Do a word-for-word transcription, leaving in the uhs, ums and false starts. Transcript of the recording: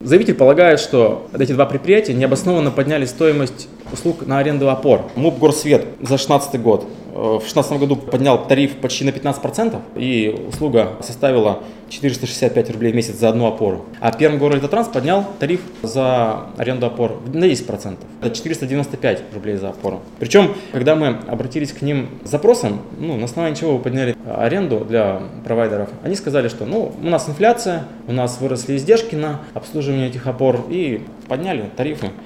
Заявитель полагает, что эти два предприятия необоснованно подняли стоимость услуг на аренду опор. МУП «Горсвет» за две тысячи шестнадцатый год в две тысячи шестнадцатом году поднял тариф почти на пятнадцать процентов, и услуга составила четыреста шестьдесят пять рублей в месяц за одну опору. А Пермгорэлектотранс поднял тариф за аренду опор на десять процентов. Это четыреста девяносто пять рублей за опору. Причем, когда мы обратились к ним с запросом, ну, на основании чего вы подняли аренду для провайдеров, они сказали, что ну, у нас инфляция, у нас выросли издержки на обслуживание этих опор, и подняли тарифы.